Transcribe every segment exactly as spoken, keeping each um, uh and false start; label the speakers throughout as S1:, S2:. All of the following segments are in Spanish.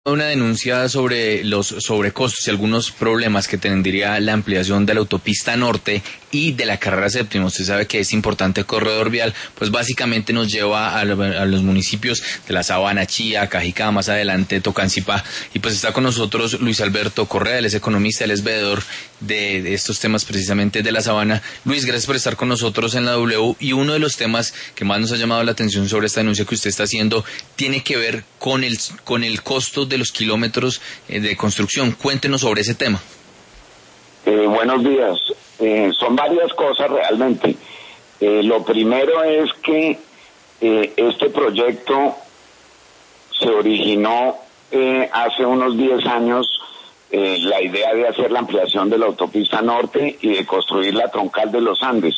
S1: Una denuncia sobre los sobrecostos y algunos problemas que tendría la ampliación de la autopista norte y de la carrera séptima. Usted sabe que este importante corredor vial, pues básicamente nos lleva a, a los municipios de La Sabana, Chía, Cajicá, más adelante Tocancipá. Y pues está con nosotros Luis Alberto Correa, él es economista, él es veedor de, de estos temas precisamente de La Sabana. Luis, gracias por estar con nosotros en la W. Y uno de los temas que más nos ha llamado la atención sobre esta denuncia que usted está haciendo tiene que ver con el, con el costo de los kilómetros de construcción. Cuéntenos sobre ese tema.
S2: Eh, buenos días. Eh, son varias cosas realmente. Eh, lo primero es que eh, este proyecto se originó eh, hace unos diez años, eh, la idea de hacer la ampliación de la autopista norte y de construir la troncal de los Andes.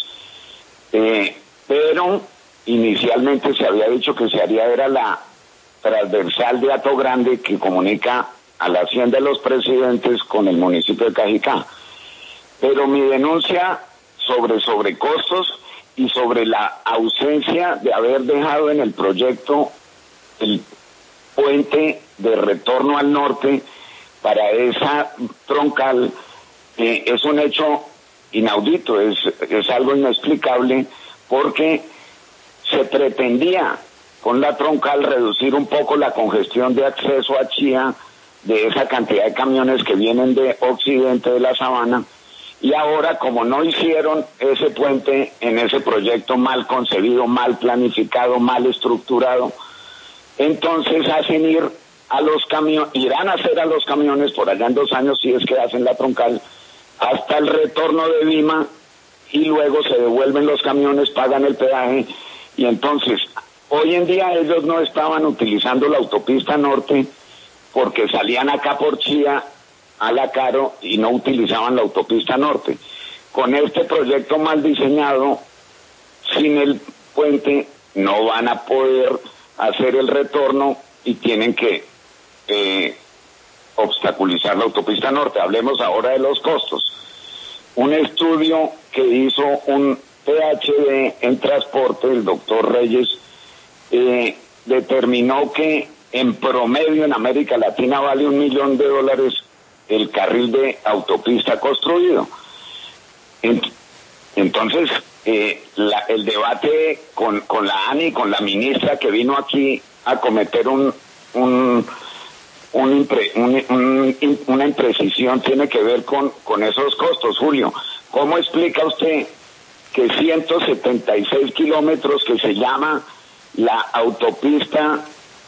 S2: Eh, pero inicialmente se había dicho que se haría era la transversal de Hato Grande que comunica a la Hacienda de los Presidentes con el municipio de Cajicá. Pero mi denuncia sobre sobrecostos y sobre la ausencia de haber dejado en el proyecto el puente de retorno al norte para esa troncal eh, es un hecho inaudito, es, es algo inexplicable, porque se pretendía con la troncal reducir un poco la congestión de acceso a Chía de esa cantidad de camiones que vienen de occidente de la Sabana, y ahora como no hicieron ese puente en ese proyecto mal concebido, mal planificado, mal estructurado, entonces hacen ir a los camiones, irán a hacer a los camiones por allá en dos años si es que hacen la troncal, hasta el retorno de Vima, y luego se devuelven los camiones, pagan el peaje, y entonces hoy en día ellos no estaban utilizando la autopista norte porque salían acá por Chía a la Caro y no utilizaban la autopista norte. Con este proyecto mal diseñado, sin el puente, no van a poder hacer el retorno y tienen que eh, obstaculizar la autopista norte. Hablemos ahora de los costos. Un estudio que hizo un P H D en transporte, el doctor Reyes, Eh, determinó que en promedio en América Latina vale un millón de dólares el carril de autopista construido. Ent- entonces, eh, la, el debate con, con la ANI, con la ministra que vino aquí a cometer un, un, un, impre, un, un una imprecisión tiene que ver con, con esos costos. Julio, ¿cómo explica usted que ciento setenta y seis kilómetros que se llama la autopista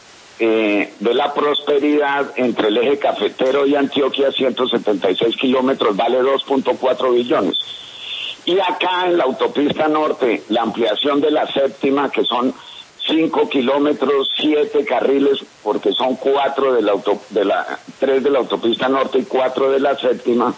S2: eh, de la prosperidad entre el eje cafetero y Antioquia, ciento setenta y seis kilómetros, vale dos punto cuatro billones? Y acá en la autopista norte, la ampliación de la séptima, que son cinco kilómetros, siete carriles, porque son cuatro de la auto, de la, tres de la autopista norte y cuatro de la séptima,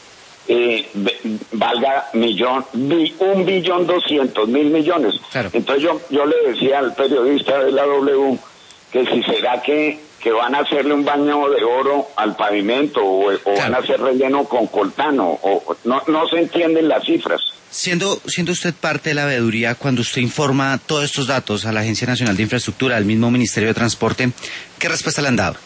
S2: Eh, valga millón, bi, un billón doscientos mil millones. Claro. Entonces yo yo le decía al periodista de la W que si será que que van a hacerle un baño de oro al pavimento o, o claro. van a hacer relleno con coltano o no no se entienden las cifras.
S3: Siendo siendo usted parte de la veeduría, cuando usted informa todos estos datos a la Agencia Nacional de Infraestructura, al mismo Ministerio de Transporte, ¿qué respuesta le han dado?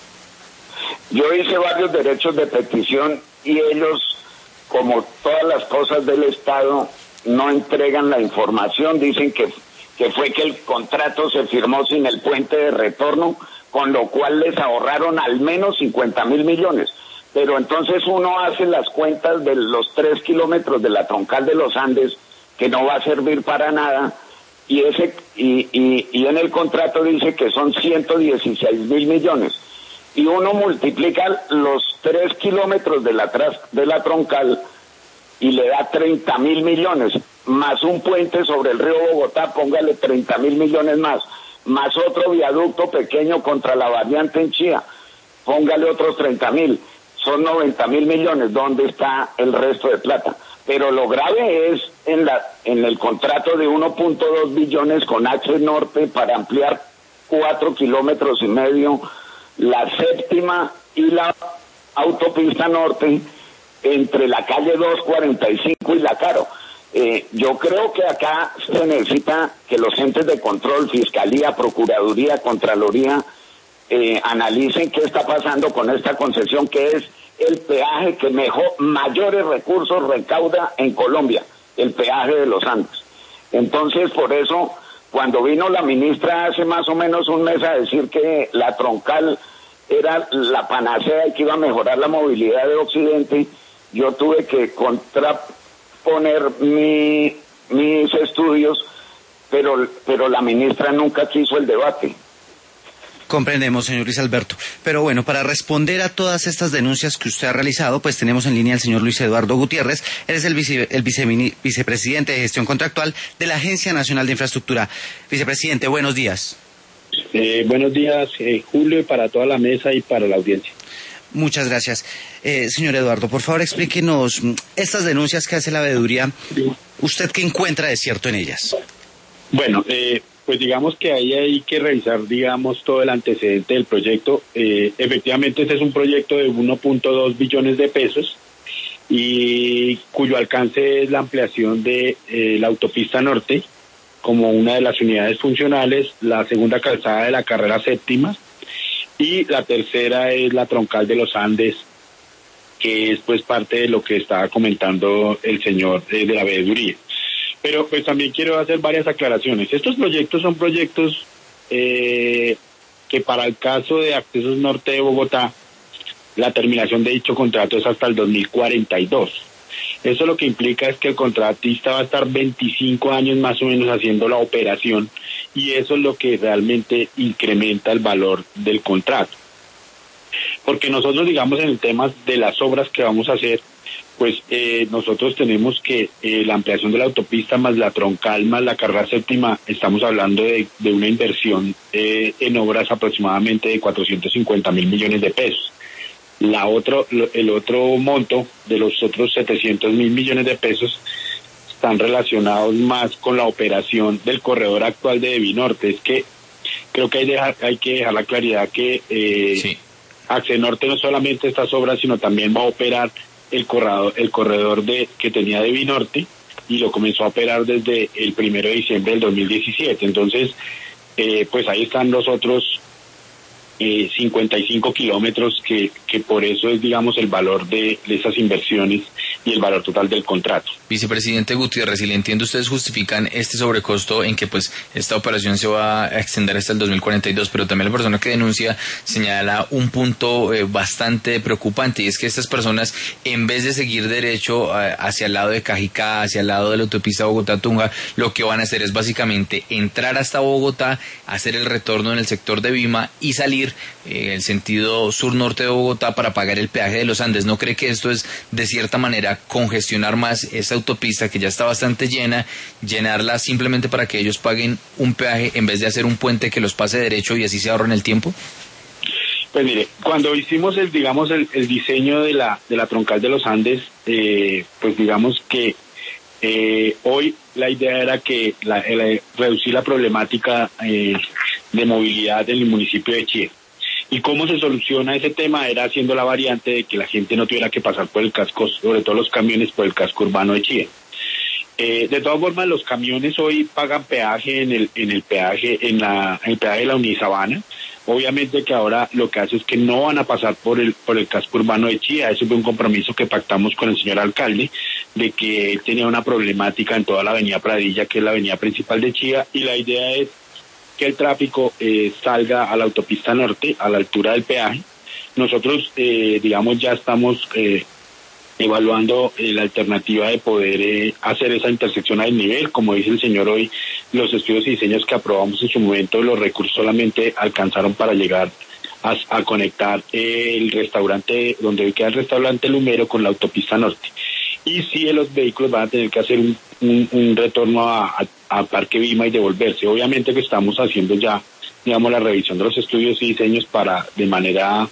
S2: Yo hice varios derechos de petición y ellos, como todas las cosas del Estado, no entregan la información. Dicen que, que fue que el contrato se firmó sin el puente de retorno, con lo cual les ahorraron al menos cincuenta mil millones. Pero entonces uno hace las cuentas de los tres kilómetros de la troncal de los Andes, que no va a servir para nada, y ese y, y, y en el contrato dice que son ciento dieciséis mil millones. Y uno multiplica los tres kilómetros de la, tras, de la troncal y le da treinta mil millones, más un puente sobre el río Bogotá, póngale treinta mil millones más, más otro viaducto pequeño contra la variante en Chía, póngale otros treinta mil, son noventa mil millones. ¿Dónde está el resto de plata? Pero lo grave es en la en el contrato de uno punto dos billones con H Norte para ampliar cuatro kilómetros y medio la séptima y la autopista norte entre la calle doscientos cuarenta y cinco y la Caro. Eh, yo creo que acá se necesita que los entes de control, Fiscalía, Procuraduría, Contraloría, eh, analicen qué está pasando con esta concesión, que es el peaje que mejor, mayores recursos recauda en Colombia, el peaje de los Andes. Entonces, por eso, cuando vino la ministra hace más o menos un mes a decir que la troncal era la panacea y que iba a mejorar la movilidad de Occidente, yo tuve que contraponer mi, mis estudios, pero, pero la ministra nunca quiso el debate.
S3: Comprendemos, señor Luis Alberto. Pero bueno, para responder a todas estas denuncias que usted ha realizado, pues tenemos en línea al señor Luis Eduardo Gutiérrez. Él es el, vice, el vice, vicepresidente de gestión contractual de la Agencia Nacional de Infraestructura. Vicepresidente, buenos días.
S4: Eh, buenos días, eh, Julio, para toda la mesa y para la audiencia.
S3: Muchas gracias. Eh, señor Eduardo, por favor explíquenos estas denuncias que hace la veeduría. ¿Usted qué encuentra de cierto en ellas?
S4: Bueno, eh... pues digamos que ahí hay que revisar, digamos, todo el antecedente del proyecto. Eh, efectivamente, este es un proyecto de uno punto dos billones de pesos y cuyo alcance es la ampliación de eh, la autopista norte como una de las unidades funcionales, la segunda calzada de la carrera séptima y la tercera es la troncal de los Andes, que es pues parte de lo que estaba comentando el señor eh, de la veeduría. Pero pues también quiero hacer varias aclaraciones. Estos proyectos son proyectos eh, que para el caso de Accesos Norte de Bogotá, la terminación de dicho contrato es hasta el dos mil cuarenta y dos. Eso lo que implica es que el contratista va a estar veinticinco años más o menos haciendo la operación y eso es lo que realmente incrementa el valor del contrato. Porque nosotros, digamos, en el tema de las obras que vamos a hacer, pues eh, nosotros tenemos que eh, la ampliación de la autopista más la troncal más la carrera séptima, estamos hablando de, de una inversión eh, en obras aproximadamente de cuatrocientos cincuenta mil millones de pesos. La otro, el otro monto de los otros setecientos mil millones de pesos están relacionados más con la operación del corredor actual de Devinorte. Es que creo que hay, dejar, hay que dejar la claridad que eh, sí. Accenorte no solamente estas obras, sino también va a operar el corredor, el corredor de que tenía Devinorte y lo comenzó a operar desde el primero de diciembre del dos mil diecisiete. Entonces, eh, pues ahí están los otros eh, cincuenta y cinco kilómetros que, que por eso es, digamos, el valor de, de esas inversiones y el valor total del contrato.
S1: Vicepresidente Gutiérrez, si le entiendo, ustedes justifican este sobrecosto en que pues esta operación se va a extender hasta el dos mil cuarenta y dos, pero también la persona que denuncia señala un punto eh, bastante preocupante, y es que estas personas, en vez de seguir derecho eh, hacia el lado de Cajicá, hacia el lado de la autopista Bogotá-Tunja, lo que van a hacer es básicamente entrar hasta Bogotá, hacer el retorno en el sector de Vima y salir en eh, el sentido sur-norte de Bogotá para pagar el peaje de los Andes. ¿No cree que esto es de cierta manera congestionar más esta autopista que ya está bastante llena, llenarla simplemente para que ellos paguen un peaje en vez de hacer un puente que los pase derecho y así se ahorren el tiempo?
S4: Pues mire, cuando hicimos el, digamos, el, el diseño de la de la troncal de los Andes, eh, pues digamos que eh, hoy la idea era que la, el, reducir la problemática eh, de movilidad en el municipio de Chía. ¿Y cómo se soluciona ese tema? Era haciendo la variante de que la gente no tuviera que pasar por el casco, sobre todo los camiones, por el casco urbano de Chía. Eh, de todas formas, los camiones hoy pagan peaje en el en el peaje en la en el peaje de la Unisabana. Obviamente que ahora lo que hace es que no van a pasar por el por el casco urbano de Chía. Eso fue un compromiso que pactamos con el señor alcalde, de que él tenía una problemática en toda la avenida Pradilla, que es la avenida principal de Chía, y la idea es que el tráfico eh, salga a la autopista norte, a la altura del peaje. Nosotros, eh, digamos, ya estamos eh, evaluando eh, la alternativa de poder eh, hacer esa intersección a desnivel. Como dice el señor hoy, los estudios y diseños que aprobamos en su momento, los recursos solamente alcanzaron para llegar a, a conectar eh, el restaurante, donde hoy queda el restaurante Lumero, con la autopista norte. Y sí, los vehículos van a tener que hacer un, un, un retorno a, a, a Parque Vima y devolverse. Obviamente que estamos haciendo ya, digamos, la revisión de los estudios y diseños para, de manera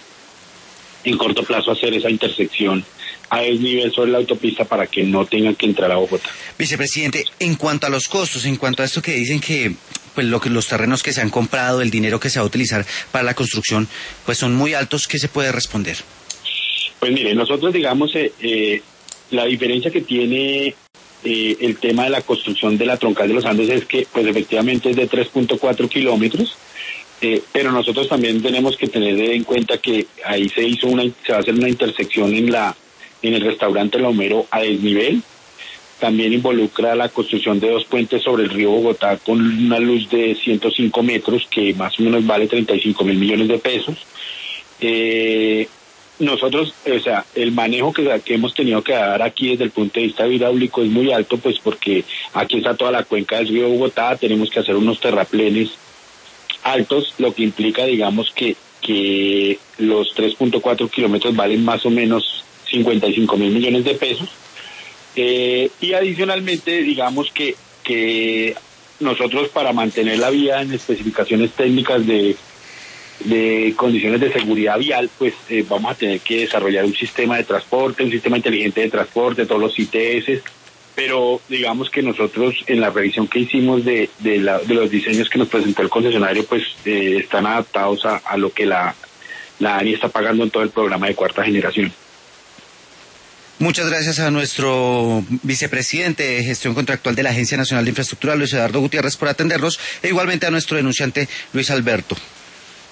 S4: en corto plazo, hacer esa intersección a desnivel sobre la autopista para que no tengan que entrar a Bogotá.
S3: Vicepresidente, en cuanto a los costos, en cuanto a esto que dicen que pues lo que los terrenos que se han comprado, el dinero que se va a utilizar para la construcción, pues son muy altos, ¿qué se puede responder?
S4: Pues mire, nosotros digamos eh, eh, la diferencia que tiene eh, el tema de la construcción de la troncal de los Andes es que pues efectivamente es de tres punto cuatro kilómetros, Eh, pero nosotros también tenemos que tener en cuenta que ahí se hizo una, se va a hacer una intersección en la, en el restaurante El Homero a desnivel. También involucra la construcción de dos puentes sobre el río Bogotá con una luz de ciento cinco metros que más o menos vale treinta y cinco mil millones de pesos. Eh, nosotros, o sea, el manejo que, que hemos tenido que dar aquí desde el punto de vista hidráulico es muy alto, pues porque aquí está toda la cuenca del río Bogotá, tenemos que hacer unos terraplenes altos, lo que implica, digamos, que, que los tres punto cuatro kilómetros valen más o menos cincuenta y cinco mil millones de pesos. Eh, y adicionalmente, digamos que, que nosotros para mantener la vía en especificaciones técnicas de, de condiciones de seguridad vial, pues eh, vamos a tener que desarrollar un sistema de transporte, un sistema inteligente de transporte, todos los I T S, pero digamos que nosotros en la revisión que hicimos de, de, la, de los diseños que nos presentó el concesionario, pues eh, están adaptados a, a lo que la, la ANI está pagando en todo el programa de cuarta generación.
S3: Muchas gracias a nuestro vicepresidente de gestión contractual de la Agencia Nacional de Infraestructura, Luis Eduardo Gutiérrez, por atendernos, e igualmente a nuestro denunciante Luis Alberto.